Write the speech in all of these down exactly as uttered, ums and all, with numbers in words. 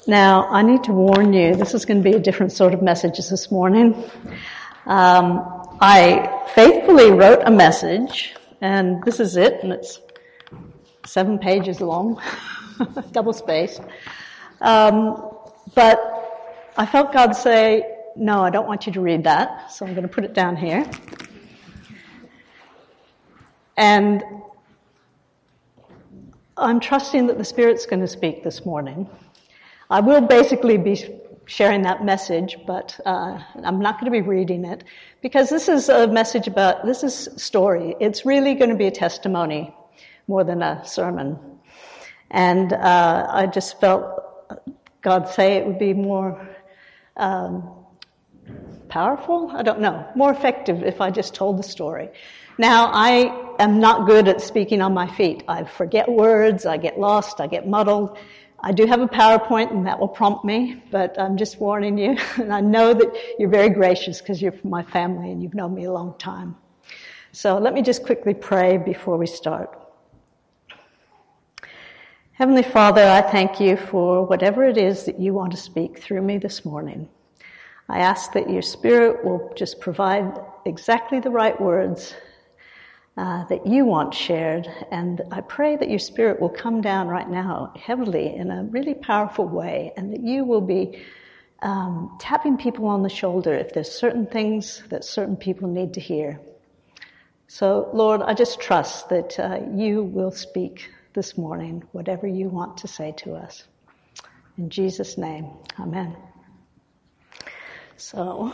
Now, I need to warn you, this is going to be a different sort of message this morning. Um, I faithfully wrote a message, and this is it, and it's seven pages long, double-spaced. Um, but I felt God say, no, I don't want you to read that, so I'm going to put it down here. And I'm trusting that the Spirit's going to speak this morning. I will basically be sharing that message, but uh, I'm not going to be reading it, because this is a message about, this is story. It's really going to be a testimony more than a sermon. And uh, I just felt God say it would be more um, powerful? I don't know. More effective if I just told the story. Now, I am not good at speaking on my feet. I forget words, I get lost, I get muddled. I do have a PowerPoint, and that will prompt me, but I'm just warning you. And I know that you're very gracious because you're from my family and you've known me a long time. So let me just quickly pray before we start. Heavenly Father, I thank you for whatever it is that you want to speak through me this morning. I ask that your Spirit will just provide exactly the right words Uh, that you want shared, and I pray that your Spirit will come down right now heavily in a really powerful way, and that you will be um, tapping people on the shoulder if there's certain things that certain people need to hear. So, Lord, I just trust that uh, you will speak this morning, whatever you want to say to us. In Jesus' name, amen. So,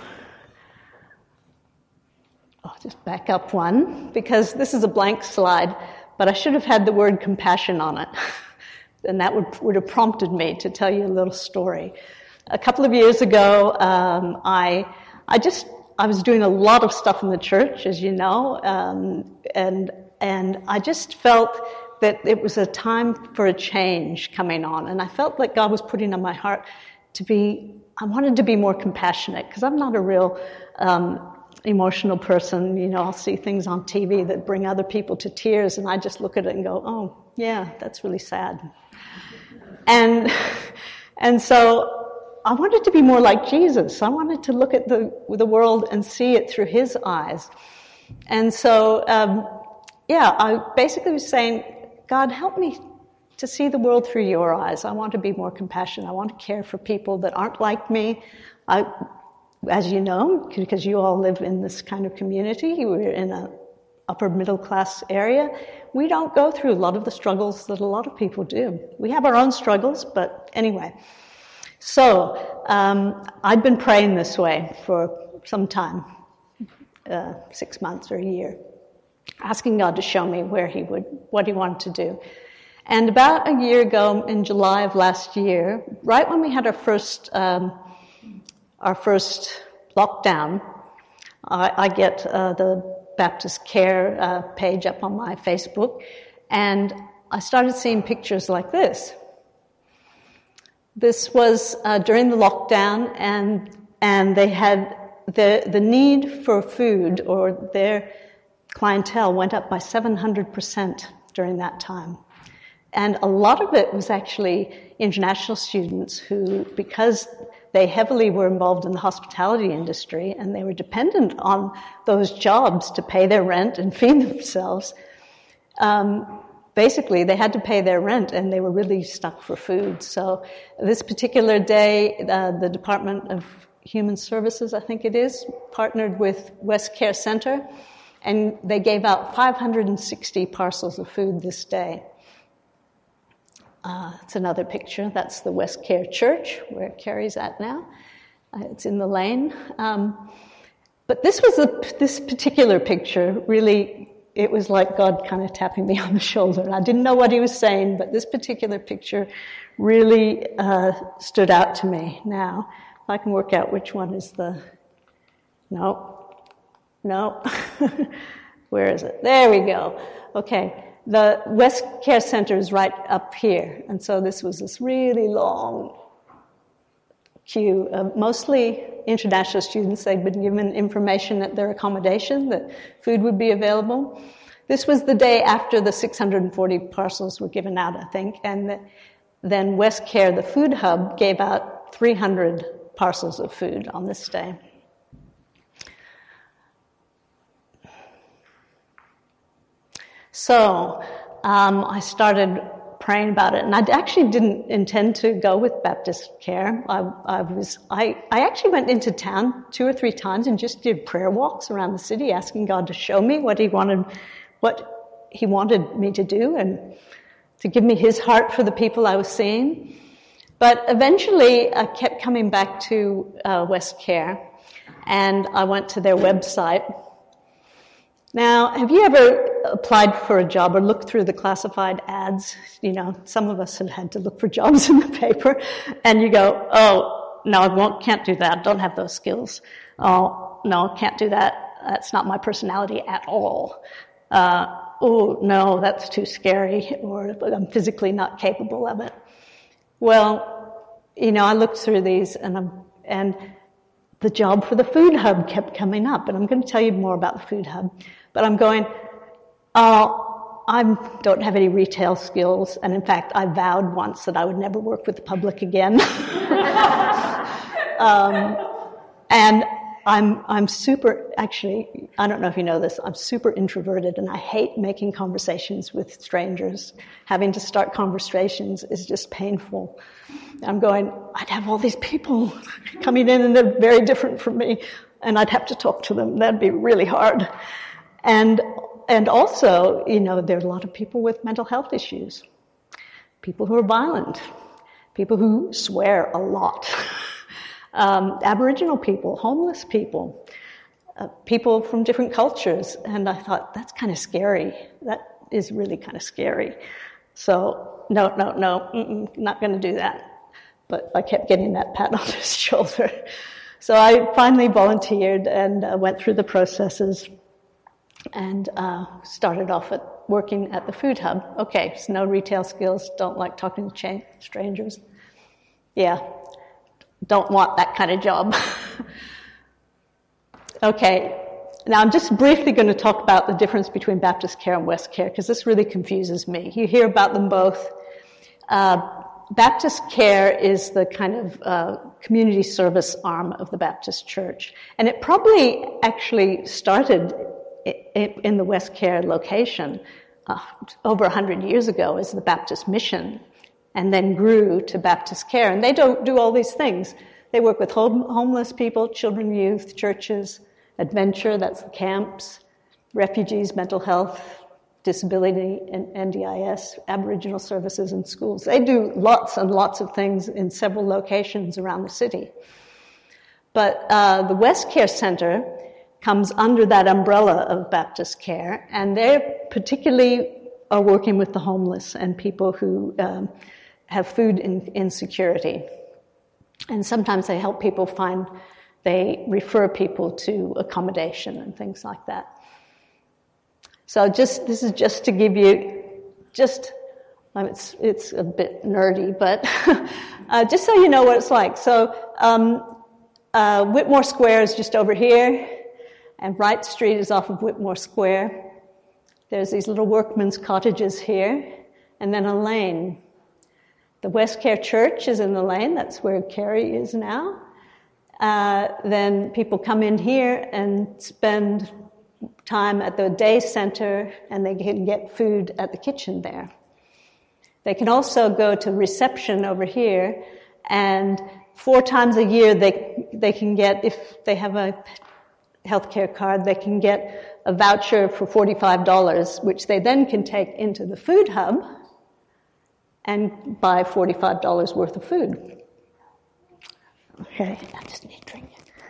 I'll just back up one, because this is a blank slide, but I should have had the word compassion on it. And that would, would have prompted me to tell you a little story. A couple of years ago, um, I, I just, I was doing a lot of stuff in the church, as you know, um, and, and I just felt that it was a time for a change coming on. And I felt like God was putting on my heart to be, I wanted to be more compassionate, because I'm not a real, um, emotional person. You know, I'll see things on T V that bring other people to tears, and I just look at it and go, oh, yeah, that's really sad. And and so I wanted to be more like Jesus. I wanted to look at the the world and see it through his eyes. And so, um, yeah, I basically was saying, God, help me to see the world through your eyes. I want to be more compassionate. I want to care for people that aren't like me. I As you know, because you all live in this kind of community, we're in an upper middle class area, we don't go through a lot of the struggles that a lot of people do. We have our own struggles, but anyway. So, um, I'd been praying this way for some time, uh, six months or a year, asking God to show me where he would, what he wanted to do. And about a year ago, in July of last year, right when we had our first, um, Our first lockdown, I, I get uh, the Baptist Care uh, page up on my Facebook, and I started seeing pictures like this. This was uh, during the lockdown, and and they had the the need for food, or their clientele went up by seven hundred percent during that time. And a lot of it was actually international students who, because they heavily were involved in the hospitality industry, and they were dependent on those jobs to pay their rent and feed themselves. Um, basically, they had to pay their rent, and they were really stuck for food. So this particular day, uh, the Department of Human Services, I think it is, partnered with West Care Center, and they gave out five hundred sixty parcels of food this day. Uh, it's another picture. That's the West Care Church, where Carrie's at now. Uh, it's in the lane. Um, but this was a, this particular picture, really, it was like God kind of tapping me on the shoulder. I didn't know what he was saying, but this particular picture really uh, stood out to me. Now, if I can work out which one is the... No. No. Where is it? There we go. Okay. The West Care Center is right up here, and so this was this really long queue of mostly international students. They'd been given information at their accommodation that food would be available. This was the day after the six hundred forty parcels were given out, I think, and the, then West Care, the food hub, gave out three hundred parcels of food on this day. So um, I started praying about it, and I actually didn't intend to go with Baptist Care. I, I was I, I actually went into town two or three times and just did prayer walks around the city, asking God to show me what He wanted, what He wanted me to do, and to give me His heart for the people I was seeing. But eventually, I kept coming back to uh, West Care, and I went to their website. Now, have you ever applied for a job or looked through the classified ads? You know, some of us have had to look for jobs in the paper, and you go, oh, no, I won't, can't do that, don't have those skills. Oh, no, can't do that, that's not my personality at all. Uh, oh, no, that's too scary, or I'm physically not capable of it. Well, you know, I looked through these, and I'm, and the job for the food hub kept coming up, and I'm going to tell you more about the food hub. But I'm going, oh, I don't have any retail skills, and in fact, I vowed once that I would never work with the public again. um, and I'm I'm super, actually, I don't know if you know this, I'm super introverted, and I hate making conversations with strangers. Having to start conversations is just painful. I'm going, I'd have all these people coming in, and they're very different from me, and I'd have to talk to them. That'd be really hard. And and also, you know, there are a lot of people with mental health issues, people who are violent, people who swear a lot, um, Aboriginal people, homeless people, uh, people from different cultures. And I thought, that's kind of scary. That is really kind of scary. So, no, no, no, mm-mm, not going to do that. But I kept getting that pat on the shoulder. So I finally volunteered and uh, went through the processes and uh, started off at working at the food hub. Okay, so no retail skills, don't like talking to cha- strangers. Yeah, don't want that kind of job. Okay, now I'm just briefly going to talk about the difference between Baptist Care and West Care, because this really confuses me. You hear about them both. Uh, Baptist Care is the kind of uh, community service arm of the Baptist Church, and it probably actually started in the West Care location uh, over one hundred years ago as the Baptist Mission, and then grew to Baptist Care. And they don't do all these things. They work with home, homeless people, children, youth, churches, adventure, that's the camps, refugees, mental health, disability, and N D I S, Aboriginal services and schools. They do lots and lots of things in several locations around the city. But uh, the West Care Center comes under that umbrella of Baptist Care, and they particularly are working with the homeless and people who um, have food in, insecurity. And sometimes they help people find, they refer people to accommodation and things like that. So just, this is just to give you, just, um, it's, it's a bit nerdy, but uh, just so you know what it's like. So um, uh, Whitmore Square is just over here, and Wright Street is off of Whitmore Square. There's these little workmen's cottages here, and then a lane. The West Care Church is in the lane. That's where Carrie is now. Uh, then people come in here and spend time at the day center, and they can get food at the kitchen there. They can also go to reception over here, and four times a year they they can get, if they have a healthcare card, they can get a voucher for forty-five dollars, which they then can take into the food hub and buy forty-five dollars worth of food. Okay, I just need a drink.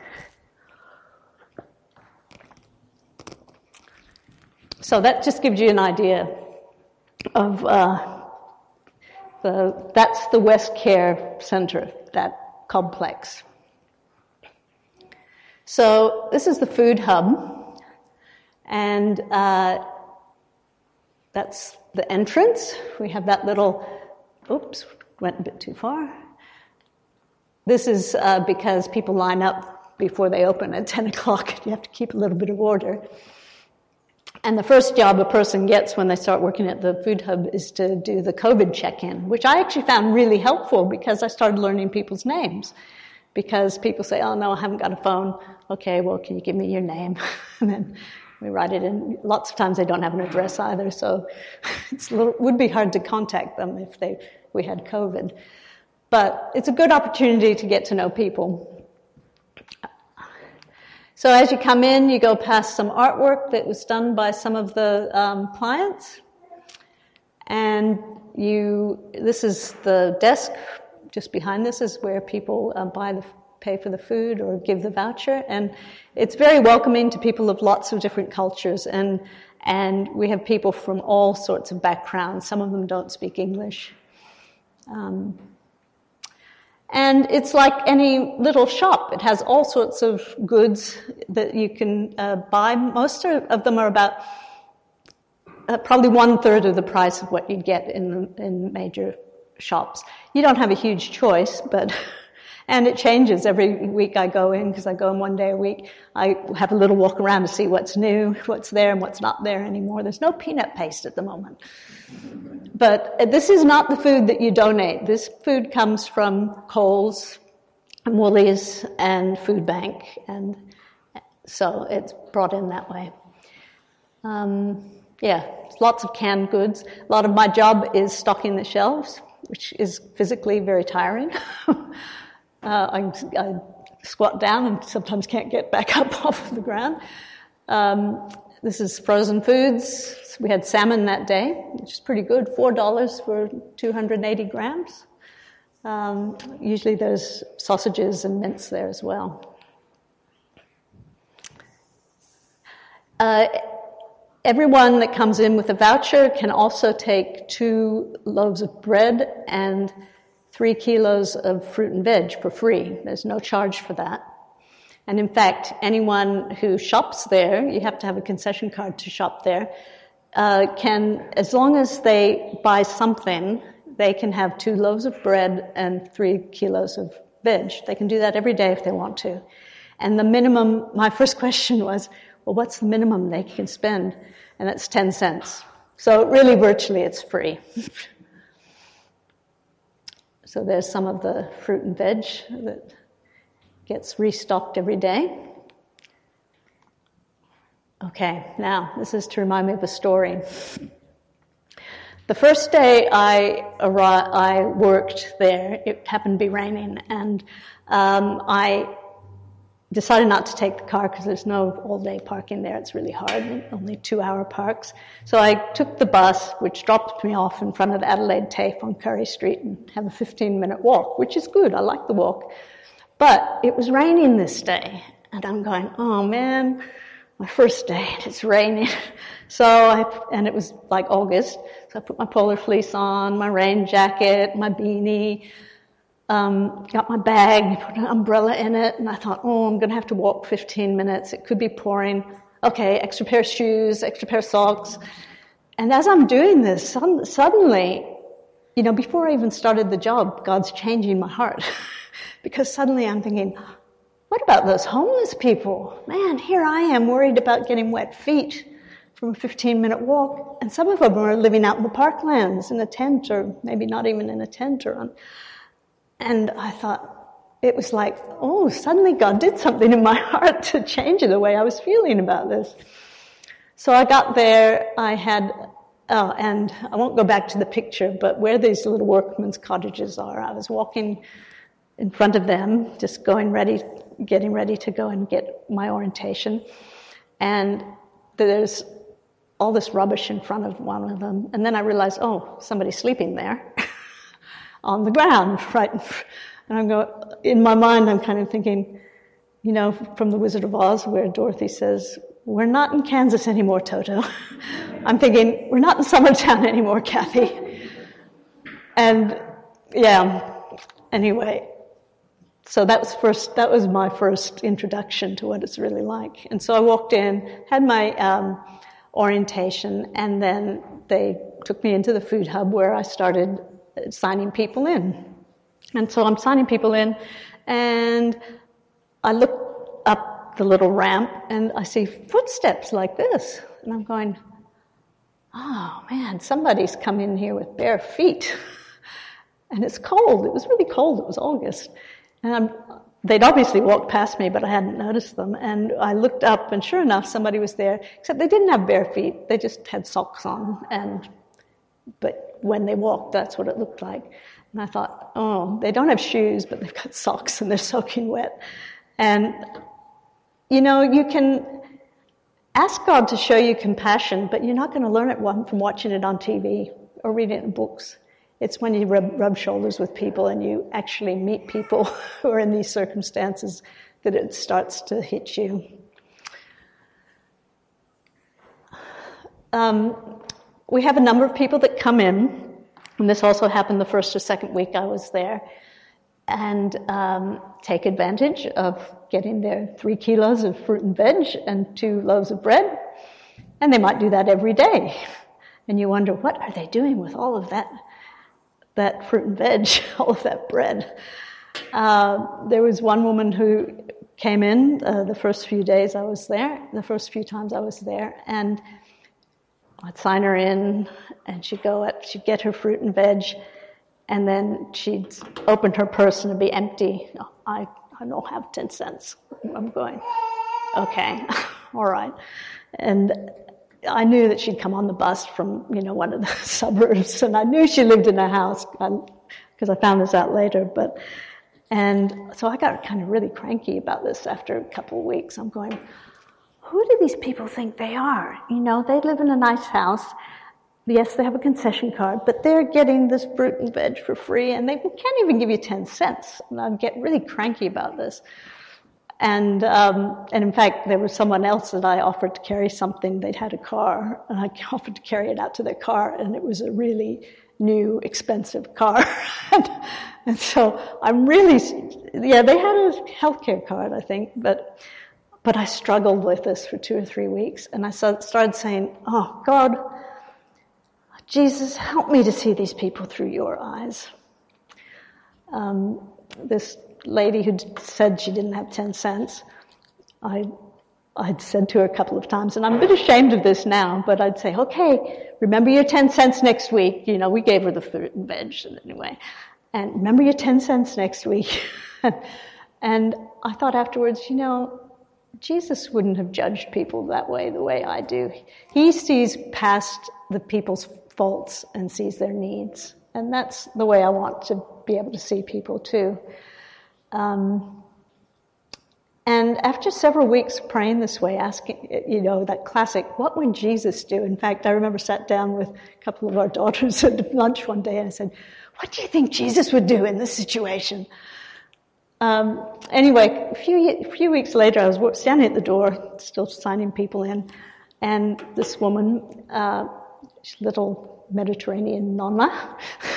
So that just gives you an idea of uh, the, that's the West Care Center, that complex. So this is the food hub, and uh, that's the entrance. We have that little, oops, went a bit too far. This is uh, because people line up before they open at ten o'clock, and you have to keep a little bit of order. And the first job a person gets when they start working at the food hub is to do the COVID check-in, which I actually found really helpful because I started learning people's names. Because people say, oh, no, I haven't got a phone. Okay, well, can you give me your name? And then we write it in. Lots of times they don't have an address either, so it's a little, would be hard to contact them if they we had COVID. But it's a good opportunity to get to know people. So as you come in, you go past some artwork that was done by some of the um, clients. And you, this is the desk. Just behind this is where people uh, buy the, pay for the food or give the voucher. And it's very welcoming to people of lots of different cultures. And, and we have people from all sorts of backgrounds. Some of them don't speak English. Um, And it's like any little shop. It has all sorts of goods that you can uh, buy. Most of them are about uh, probably one-third of the price of what you'd get in, in major shops. You don't have a huge choice, but... And it changes every week I go in, because I go in one day a week. I have a little walk around to see what's new, what's there, and what's not there anymore. There's no peanut paste at the moment. But this is not the food that you donate. This food comes from Coles and Woolies and Food Bank, and so it's brought in that way. Um, yeah, lots of canned goods. A lot of my job is stocking the shelves, which is physically very tiring. Uh, I, I squat down and sometimes can't get back up off the ground. Um, this is frozen foods. We had salmon that day, which is pretty good, four dollars for two hundred eighty grams. Um, usually there's sausages and mince there as well. Uh, everyone that comes in with a voucher can also take two loaves of bread and three kilos of fruit and veg for free. There's no charge for that. And in fact, anyone who shops there, you have to have a concession card to shop there, uh, can, as long as they buy something, they can have two loaves of bread and three kilos of veg. They can do that every day if they want to. And the minimum, my first question was, well, what's the minimum they can spend? And it's ten cents. So really, virtually, it's free. So there's some of the fruit and veg that gets restocked every day. Okay, now this is to remind me of a story. The first day I arrived, I worked there, it happened to be raining, and um, I decided not to take the car because there's no all-day parking there. It's really hard, only two-hour parks. So I took the bus, which dropped me off in front of the Adelaide TAFE on Curry Street, and have a fifteen-minute walk, which is good. I like the walk. But it was raining this day, and I'm going, oh, man, my first day, and it's raining. So I, and it was like August, so I put my polar fleece on, my rain jacket, my beanie, Um, got my bag, put an umbrella in it, and I thought, oh, I'm going to have to walk fifteen minutes. It could be pouring. Okay, extra pair of shoes, extra pair of socks. And as I'm doing this, suddenly, you know, before I even started the job, God's changing my heart. Because suddenly I'm thinking, what about those homeless people? Man, here I am worried about getting wet feet from a fifteen-minute walk. And some of them are living out in the parklands in a tent, or maybe not even in a tent, or on... And I thought, it was like, oh, suddenly God did something in my heart to change the way I was feeling about this. So I got there, I had, oh, and I won't go back to the picture, but where these little workmen's cottages are, I was walking in front of them, just going ready, getting ready to go and get my orientation. And there's all this rubbish in front of one of them. And then I realized, oh, somebody's sleeping there. On the ground, right? And I'm going, in my mind, I'm kind of thinking, you know, from The Wizard of Oz, where Dorothy says, we're not in Kansas anymore, Toto. I'm thinking, we're not in Summertown anymore, Kathy. And, yeah, anyway. So that was first, that was my first introduction to what it's really like. And so I walked in, had my um, orientation, and then they took me into the food hub where I started signing people in. And so I'm signing people in, and I look up the little ramp, and I see footsteps like this. And I'm going, oh man, somebody's come in here with bare feet. And it's cold. It was really cold. It was August. And I'm, they'd obviously walked past me, but I hadn't noticed them. And I looked up, and sure enough, somebody was there, except they didn't have bare feet. They just had socks on. And but when they walked, that's what it looked like. And I thought, oh, they don't have shoes, but they've got socks, and they're soaking wet. And, you know, you can ask God to show you compassion, but you're not going to learn it from watching it on T V or reading it in books. It's when you rub, rub shoulders with people and you actually meet people who are in these circumstances that it starts to hit you. Um, we have a number of people that come in, and this also happened the first or second week I was there, and um, take advantage of getting their three kilos of fruit and veg and two loaves of bread, and they might do that every day. And you wonder, what are they doing with all of that that fruit and veg, all of that bread? Uh, there was one woman who came in uh, the first few days I was there, the first few times I was there, and I'd sign her in, and she'd go at, she'd get her fruit and veg, and then she'd open her purse and it'd be empty. No, I, I don't have ten cents. I'm going, okay, all right. And I knew that she'd come on the bus from, you know, one of the suburbs, and I knew she lived in a house, because I found this out later, but, and so I got kind of really cranky about this after a couple of weeks. I'm going, who do these people think they are? You know, they live in a nice house. Yes, they have a concession card, but they're getting this fruit and veg for free, and they can't even give you ten cents. And I'd get really cranky about this. And um, and in fact, there was someone else that I offered to carry something. They'd had a car, and I offered to carry it out to their car, and it was a really new, expensive car. and, and so I'm really, yeah, they had a healthcare card, I think, but but I struggled with this for two or three weeks, and I started saying, oh, God, Jesus, help me to see these people through your eyes. Um, this lady who said she didn't have ten cents, I, I'd said to her a couple of times, and I'm a bit ashamed of this now, but I'd say, okay, remember your ten cents next week. You know, we gave her the fruit and veg anyway. And remember your ten cents next week. And I thought afterwards, you know, Jesus wouldn't have judged people that way, the way I do. He sees past the people's faults and sees their needs. And that's the way I want to be able to see people too. Um, and after several weeks praying this way, asking, you know, that classic, what would Jesus do? In fact, I remember sat down with a couple of our daughters at lunch one day and I said, what do you think Jesus would do in this situation? Um, anyway, a few, a few weeks later, I was standing at the door, still signing people in, and this woman, uh, little Mediterranean nonna,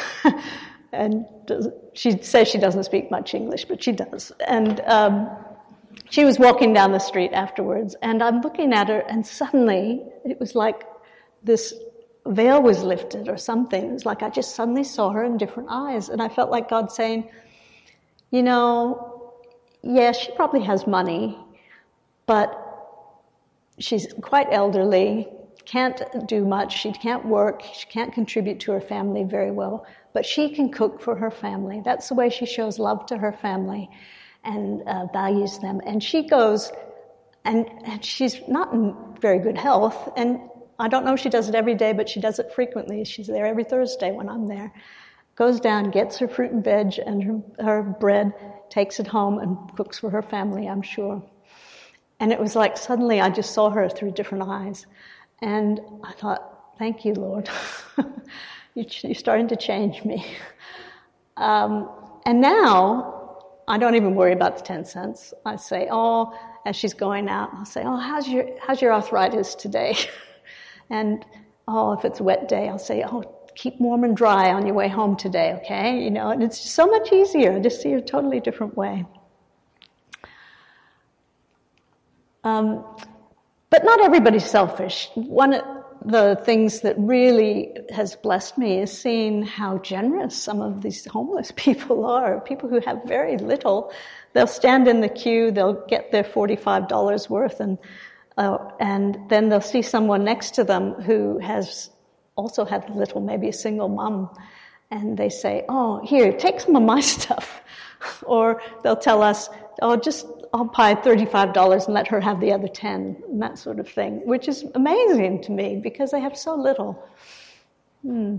and she says she doesn't speak much English, but she does. And um, she was walking down the street afterwards, and I'm looking at her, and suddenly it was like this veil was lifted or something. It was like I just suddenly saw her in different eyes, and I felt like God saying, you know, yeah, she probably has money, but she's quite elderly, can't do much, she can't work, she can't contribute to her family very well, but she can cook for her family. That's the way she shows love to her family and uh, values them. And she goes, and, and she's not in very good health, and I don't know if she does it every day, but she does it frequently. She's there every Thursday when I'm there. Goes down, gets her fruit and veg and her, her bread, takes it home and cooks for her family, I'm sure. And it was like suddenly I just saw her through different eyes. And I thought, thank you, Lord. You're starting to change me. Um, and now I don't even worry about the ten cents. I say, oh, as she's going out, I'll say, oh, how's your, how's your arthritis today? And, oh, if it's a wet day, I'll say, oh, keep warm and dry on your way home today, okay? You know, and it's just so much easier. I just see a totally different way. Um, but not everybody's selfish. One of the things that really has blessed me is seeing how generous some of these homeless people are. People who have very little, they'll stand in the queue, they'll get their forty-five dollars worth, and Uh, and then they'll see someone next to them who has also had little, maybe a single mom, and they say, oh, here, take some of my stuff. Or they'll tell us, oh, just, I'll pay thirty-five dollars and let her have the other ten, and that sort of thing, which is amazing to me because they have so little. Hmm.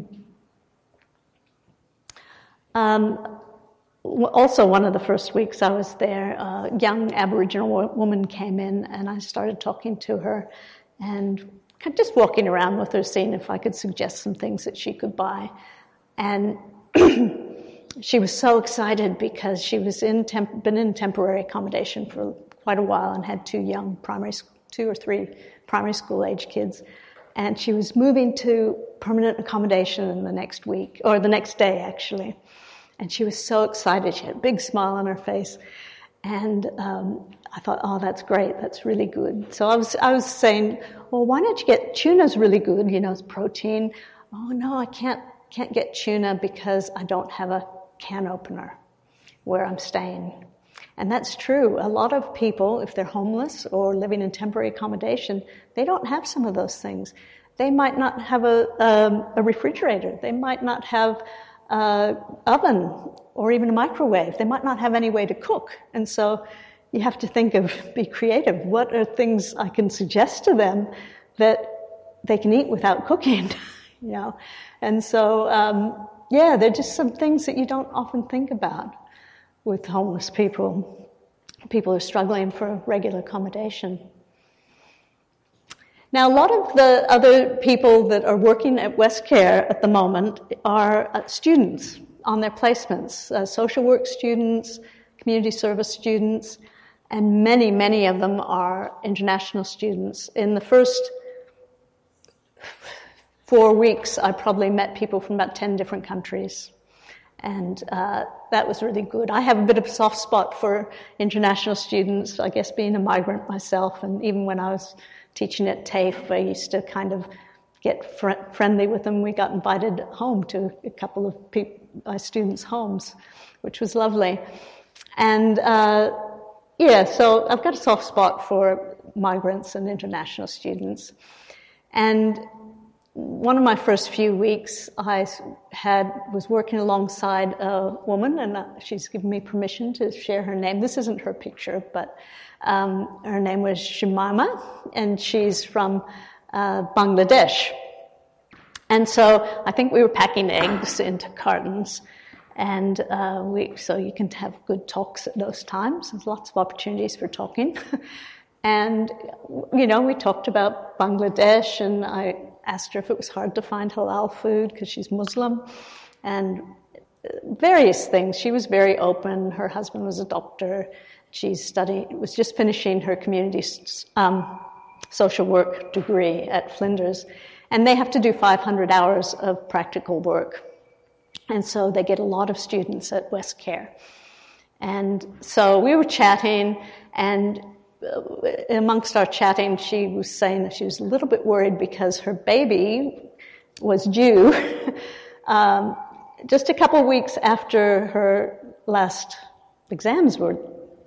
Um, also, one of the first weeks I was there, a young Aboriginal woman came in, and I started talking to her and just walking around with her, seeing if I could suggest some things that she could buy. And she was so excited because she was in temp- been in temporary accommodation for quite a while and had two young primary, two or three primary school age kids, and she was moving to permanent accommodation in the next week, or the next day actually. And she was so excited. She had a big smile on her face, and um, I thought, oh, that's great. That's really good. So I was I was saying, well, why don't you get tuna's really good? You know, it's protein. Oh no, I can't can't get tuna because I don't have a can opener where I'm staying. And that's true. A lot of people, if they're homeless or living in temporary accommodation, they don't have some of those things. They might not have a, um, a refrigerator. They might not have an oven or even a microwave. They might not have any way to cook. And so you have to think of, be creative. What are things I can suggest to them that they can eat without cooking? You know? And so, um, yeah, they're just some things that you don't often think about with homeless people. People are struggling for regular accommodation. Now, a lot of the other people that are working at Westcare at the moment are uh, students on their placements, uh, social work students, community service students, and many, many of them are international students. In the first four weeks, I probably met people from about ten different countries. And uh, that was really good. I have a bit of a soft spot for international students, I guess being a migrant myself, and even when I was teaching at TAFE, I used to kind of get fr- friendly with them. We got invited home to a couple of pe- my students' homes, which was lovely. And uh, yeah, so I've got a soft spot for migrants and international students. And one of my first few weeks, I had was working alongside a woman, and she's given me permission to share her name. This isn't her picture, but um, her name was Jemima, and she's from uh, Bangladesh. And so I think we were packing eggs into cartons, and uh, we so you can have good talks at those times. There's lots of opportunities for talking. And, you know, we talked about Bangladesh, and I asked her if it was hard to find halal food because she's Muslim, and various things. She was very open. Her husband was a doctor. She studied, was just finishing her community um, social work degree at Flinders, and they have to do five hundred hours of practical work. And so they get a lot of students at Westcare. And so we were chatting, and amongst our chatting, she was saying that she was a little bit worried because her baby was due um, just a couple of weeks after her last exams were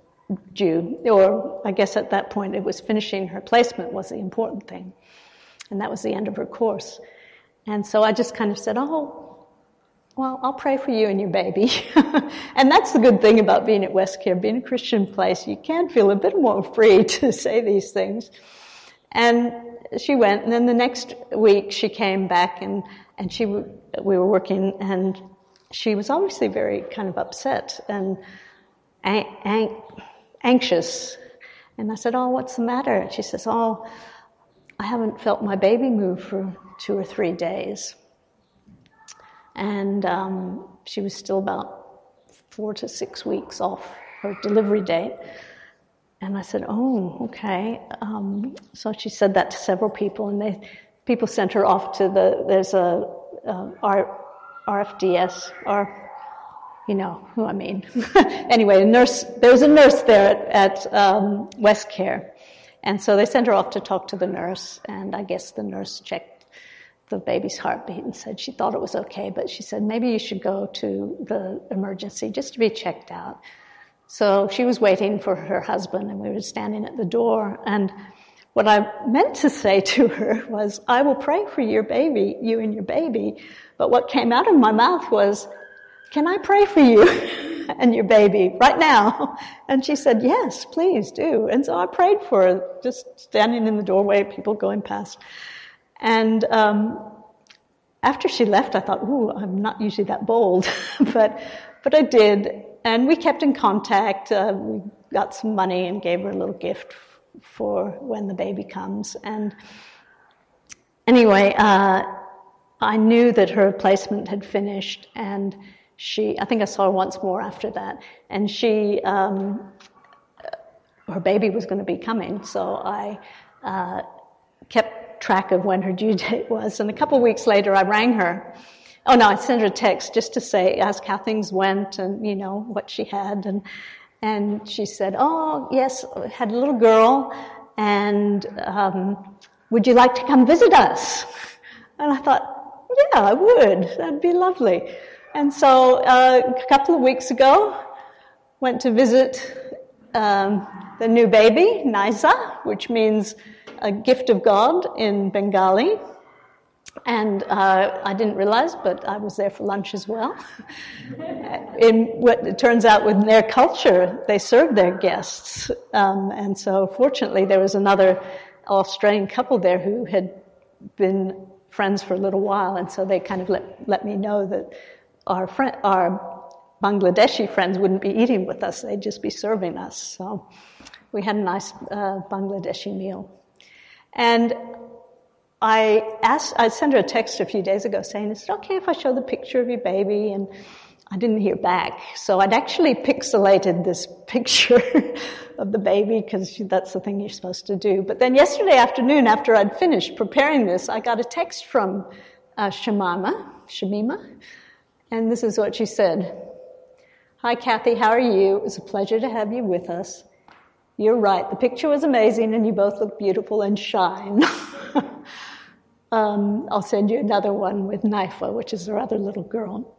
due, or I guess at that point it was finishing her placement was the important thing, and that was the end of her course. And so I just kind of said, oh, well, I'll pray for you and your baby. And that's the good thing about being at Westcare, being a Christian place. You can feel a bit more free to say these things. And she went, and then the next week she came back, and, and she we were working, and she was obviously very kind of upset and ang- ang- anxious. And I said, oh, what's the matter? And she says, oh, I haven't felt my baby move for two or three days. And um, she was still about four to six weeks off her delivery date. And I said, oh, okay. Um, so she said that to several people, and they people sent her off to the, there's a, a R, RFDS, or, you know who I mean. Anyway, a nurse, there was a nurse there at, at um, Westcare. And so they sent her off to talk to the nurse, and I guess the nurse checked the baby's heartbeat and said she thought it was okay, but she said maybe you should go to the emergency just to be checked out. So she was waiting for her husband, and we were standing at the door, and what I meant to say to her was, I will pray for your baby, you and your baby. But what came out of my mouth was, can I pray for you and your baby right now? And she said, yes, please do. And so I prayed for her, just standing in the doorway, people going past. And um, after she left, I thought, ooh, I'm not usually that bold. but but I did. And we kept in contact. Uh, we got some money and gave her a little gift for when the baby comes. And anyway, uh, I knew that her placement had finished, and she, I think I saw her once more after that, and she, um, her baby was going to be coming, so I uh, kept track of when her due date was, and a couple of weeks later I rang her. Oh no, I sent her a text just to say, ask how things went and, you know, what she had, and and she said, oh, yes, I had a little girl, and um, would you like to come visit us? And I thought, yeah, I would. That'd be lovely. And so uh, a couple of weeks ago, went to visit um, the new baby, Naisa, which means a gift of God in Bengali. And uh, I didn't realize, but I was there for lunch as well. In what it turns out, within their culture, they serve their guests. Um, and so fortunately, there was another Australian couple there who had been friends for a little while, and so they kind of let, let me know that our friend, our Bangladeshi friends wouldn't be eating with us, they'd just be serving us. So we had a nice uh, Bangladeshi meal. And I asked, I sent her a text a few days ago saying, is it okay if I show the picture of your baby? And I didn't hear back. So I'd actually pixelated this picture of the baby, because that's the thing you're supposed to do. But then yesterday afternoon, after I'd finished preparing this, I got a text from uh, Shamima, Shamima, and this is what she said. Hi, Kathy, how are you? It was a pleasure to have you with us. You're right, the picture was amazing, and you both look beautiful and shine. um, I'll send you another one with Naifa, which is our other little girl.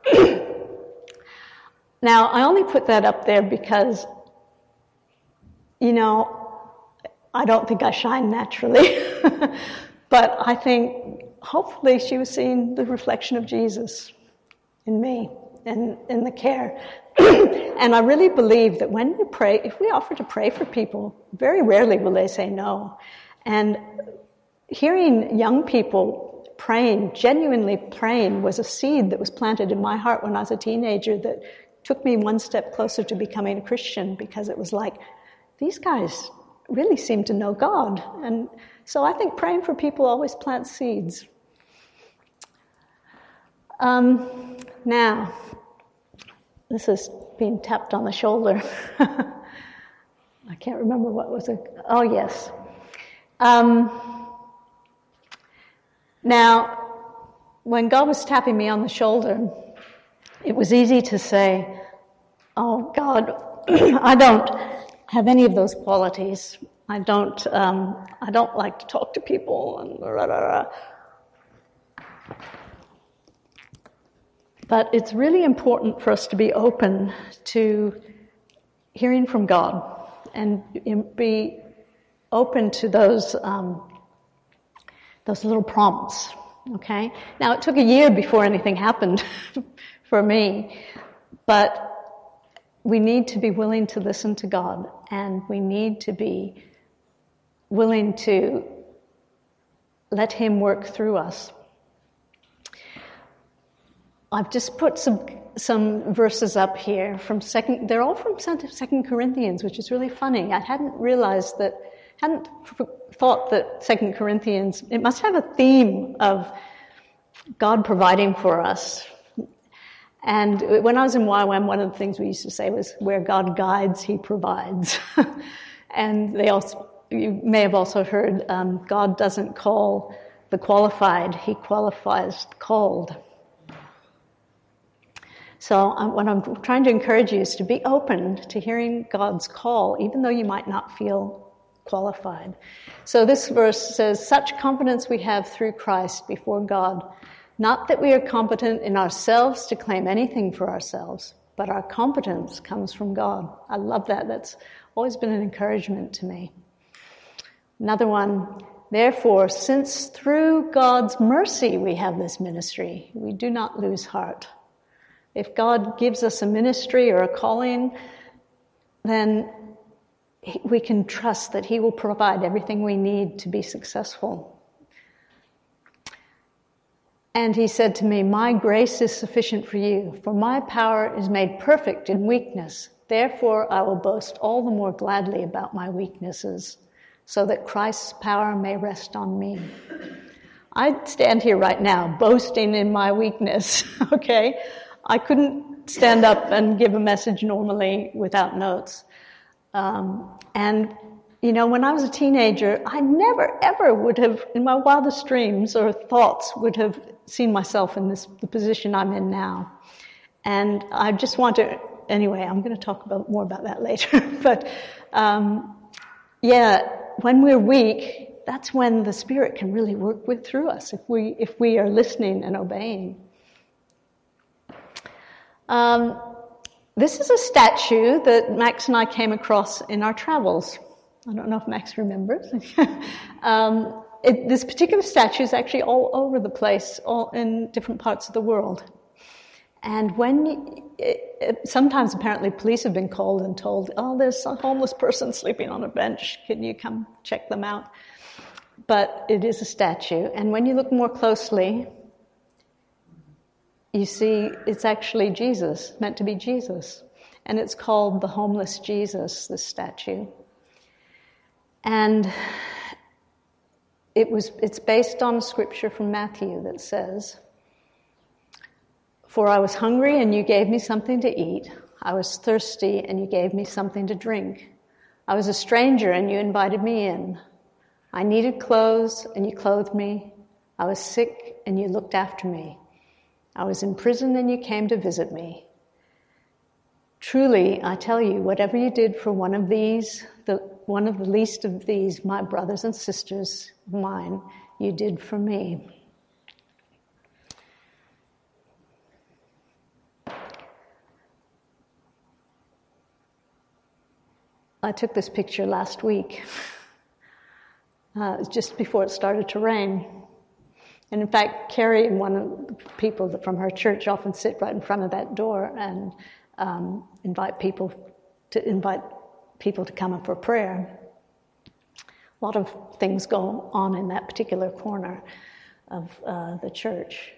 Now, I only put that up there because, you know, I don't think I shine naturally, but I think hopefully she was seeing the reflection of Jesus in me and in the care. And I really believe that when we pray, if we offer to pray for people, very rarely will they say no. And hearing young people praying, genuinely praying, was a seed that was planted in my heart when I was a teenager that took me one step closer to becoming a Christian, because it was like, these guys really seem to know God. And so I think praying for people always plants seeds. Um, now, this is being tapped on the shoulder. I can't remember what was it. Oh, yes. Um, now, when God was tapping me on the shoulder, it was easy to say, oh, God, I don't have any of those qualities. I don't, um, I don't like to talk to people and blah, blah, blah. But it's really important for us to be open to hearing from God and be open to those um, those little prompts. Okay. Now, it took a year before anything happened for me, but we need to be willing to listen to God, and we need to be willing to let Him work through us. I've just put some some verses up here from second. They're all from Second Corinthians, which is really funny. I hadn't realized that, hadn't thought that Second Corinthians, it must have a theme of God providing for us. And when I was in Y WAM, one of the things we used to say was, where God guides, He provides. And they also, you may have also heard, um, God doesn't call the qualified, He qualifies the called. So um, what I'm trying to encourage you is to be open to hearing God's call, even though you might not feel qualified. So this verse says, such confidence we have through Christ before God, not that we are competent in ourselves to claim anything for ourselves, but our competence comes from God. I love that. That's always been an encouragement to me. Another one, therefore, since through God's mercy we have this ministry, we do not lose heart. If God gives us a ministry or a calling, then we can trust that He will provide everything we need to be successful. And He said to me, my grace is sufficient for you, for my power is made perfect in weakness. Therefore, I will boast all the more gladly about my weaknesses, so that Christ's power may rest on me. I stand here right now boasting in my weakness, okay? I couldn't stand up and give a message normally without notes. Um, and, you know, when I was a teenager, I never, ever would have, in my wildest dreams or thoughts, would have seen myself in this the position I'm in now. And I just want to, anyway, I'm going to talk about more about that later. But, um, yeah, when we're weak, that's when the Spirit can really work with through us, if we if we are listening and obeying. Um, this is a statue that Max and I came across in our travels. I don't know if Max remembers. um, it, this particular statue is actually all over the place, all in different parts of the world. And when you, it, it, sometimes apparently police have been called and told, oh, there's a homeless person sleeping on a bench. Can you come check them out? But it is a statue. And when you look more closely, you see it's actually Jesus, meant to be Jesus. And it's called the Homeless Jesus, this statue. And it was it's based on a scripture from Matthew that says, for I was hungry and you gave me something to eat. I was thirsty and you gave me something to drink. I was a stranger and you invited me in. I needed clothes and you clothed me. I was sick and you looked after me. I was in prison and you came to visit me. Truly, I tell you, whatever you did for one of these, the one of the least of these, my brothers and sisters of mine, you did for me. I took this picture last week, uh, just before it started to rain. And in fact, Carrie and one of the people from her church often sit right in front of that door and um, invite people to invite people to come up for prayer. A lot of things go on in that particular corner of uh, the church.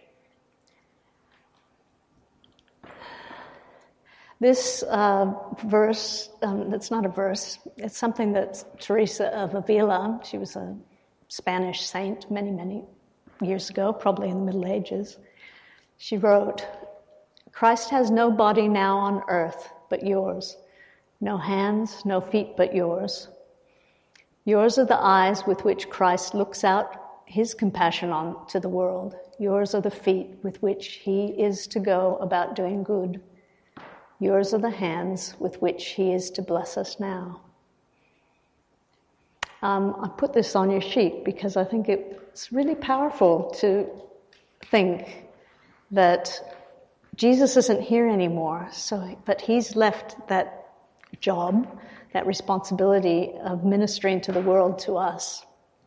This uh, verse, um, it's not a verse, it's something that Teresa of Avila, she was a Spanish saint many, many years ago, probably in the Middle Ages. She wrote, Christ has no body now on earth but yours, no hands, no feet but yours. Yours are the eyes with which Christ looks out his compassion on to the world. Yours are the feet with which he is to go about doing good. Yours are the hands with which he is to bless us now. Um, I put this on your sheet because I think it's really powerful to think that Jesus isn't here anymore, so but he's left that job, that responsibility of ministering to the world to us.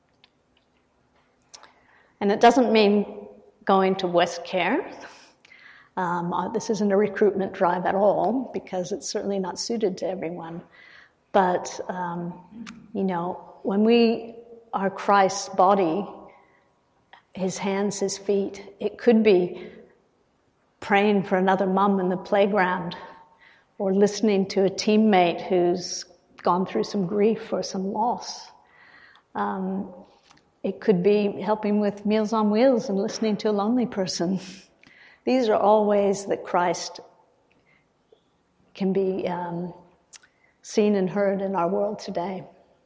And it doesn't mean going to Westcare. Um, uh, this isn't a recruitment drive at all, because it's certainly not suited to everyone. But, um, you know, when we are Christ's body, his hands, his feet, it could be praying for another mum in the playground, or listening to a teammate who's gone through some grief or some loss. Um, it could be helping with Meals on Wheels and listening to a lonely person. These are all ways that Christ can be um, seen and heard in our world today.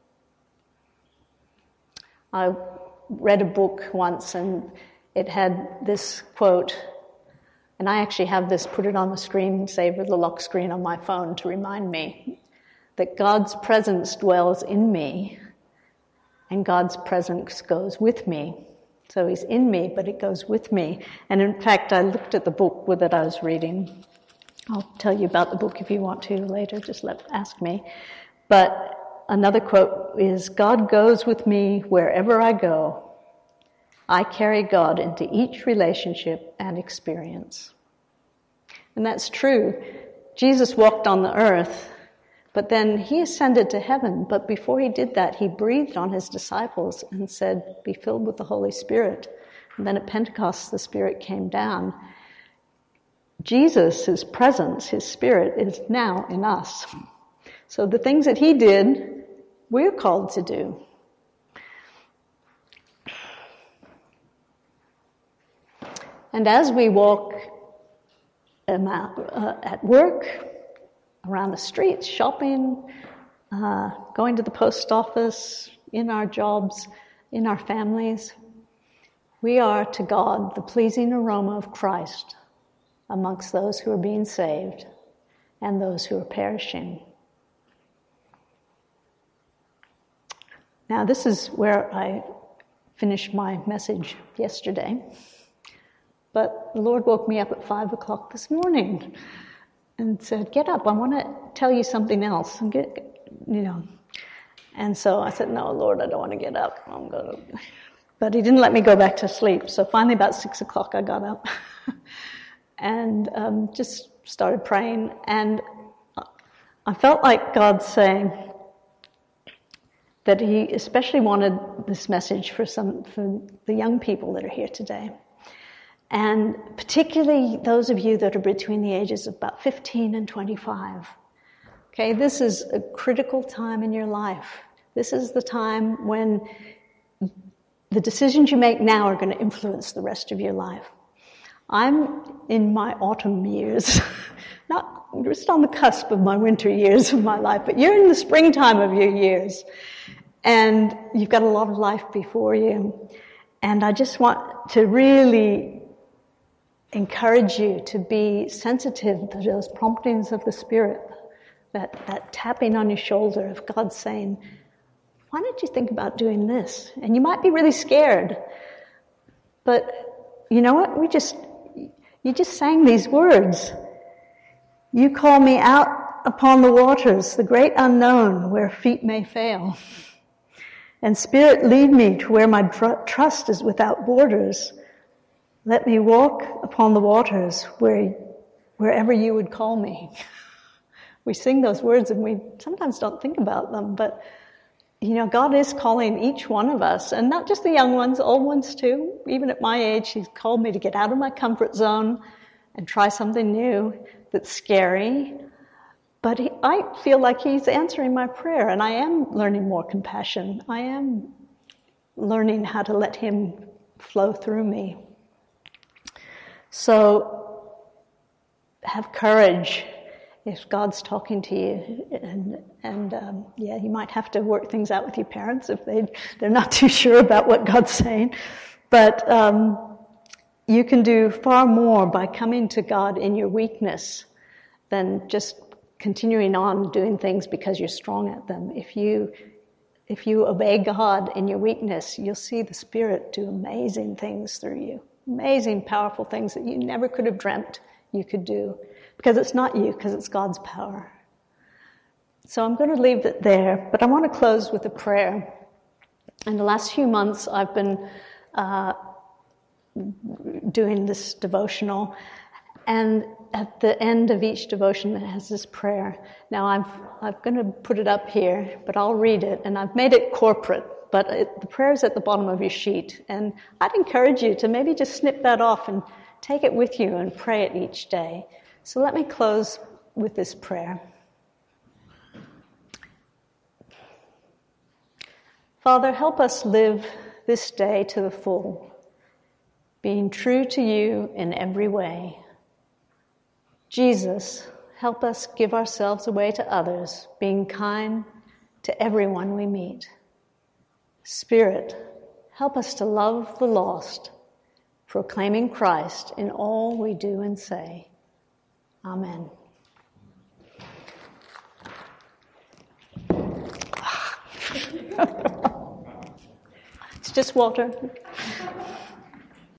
I read a book once and it had this quote, and I actually have this, put it on the screen, saver the lock screen on my phone to remind me that God's presence dwells in me and God's presence goes with me. So he's in me, but it goes with me. And in fact, I looked at the book that I was reading. I'll tell you about the book if you want to later, just let ask me. But another quote is, God goes with me wherever I go. I carry God into each relationship and experience. And that's true. Jesus walked on the earth, but then he ascended to heaven. But before he did that, he breathed on his disciples and said, be filled with the Holy Spirit. And then at Pentecost, the Spirit came down. Jesus, his presence, his Spirit is now in us. So the things that he did, we're called to do. And as we walk um, uh, at work, around the streets, shopping, uh, going to the post office, in our jobs, in our families, we are to God the pleasing aroma of Christ amongst those who are being saved and those who are perishing. Now, this is where I finished my message yesterday. But the Lord woke me up at five o'clock this morning and said, get up, I want to tell you something else. And get, you know. And so I said, no, Lord, I don't want to get up. I'm going to. But he didn't let me go back to sleep. So finally about six o'clock I got up and um, just started praying. And I felt like God saying that he especially wanted this message for some for the young people that are here today. And particularly those of you that are between the ages of about fifteen and twenty-five. Okay, this is a critical time in your life. This is the time when the decisions you make now are going to influence the rest of your life. I'm in my autumn years, not just on the cusp of my winter years of my life, but you're in the springtime of your years. And you've got a lot of life before you. And I just want to really encourage you to be sensitive to those promptings of the Spirit, that, that tapping on your shoulder of God saying, why don't you think about doing this? And you might be really scared, but you know what? We just, you just sang these words. You call me out upon the waters, the great unknown where feet may fail. And Spirit, lead me to where my tr- trust is without borders. Let me walk upon the waters where, wherever you would call me. We sing those words and we sometimes don't think about them, but you know, God is calling each one of us, and not just the young ones, old ones too. Even at my age, He's called me to get out of my comfort zone and try something new that's scary. But he, I feel like He's answering my prayer, and I am learning more compassion. I am learning how to let Him flow through me. So have courage if God's talking to you, and and um, yeah, you might have to work things out with your parents if they they're not too sure about what God's saying, but um, you can do far more by coming to God in your weakness than just continuing on doing things because you're strong at them. If you if you obey God in your weakness, you'll see the Spirit do amazing things through you. Amazing, powerful things that you never could have dreamt you could do. Because it's not you, because it's God's power. So I'm going to leave it there, but I want to close with a prayer. In the last few months, I've been uh, doing this devotional, and at the end of each devotion, it has this prayer. Now, I'm I'm going to put it up here, but I'll read it, and I've made it corporate. But it, the prayer is at the bottom of your sheet. And I'd encourage you to maybe just snip that off and take it with you and pray it each day. So let me close with this prayer. Father, help us live this day to the full, being true to you in every way. Jesus, help us give ourselves away to others, being kind to everyone we meet. Spirit, help us to love the lost, proclaiming Christ in all we do and say. Amen. It's just water.